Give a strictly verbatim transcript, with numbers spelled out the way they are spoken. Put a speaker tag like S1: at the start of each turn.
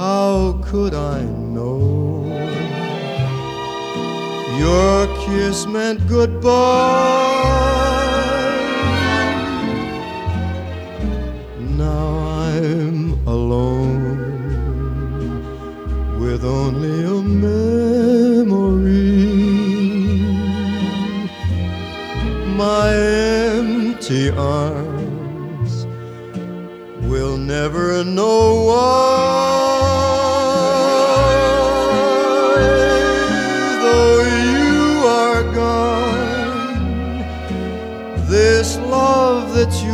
S1: how could I know your kiss meant goodbye? Now I'm alone with only a memory. My empty arms will never know why. Though you are gone, this love that you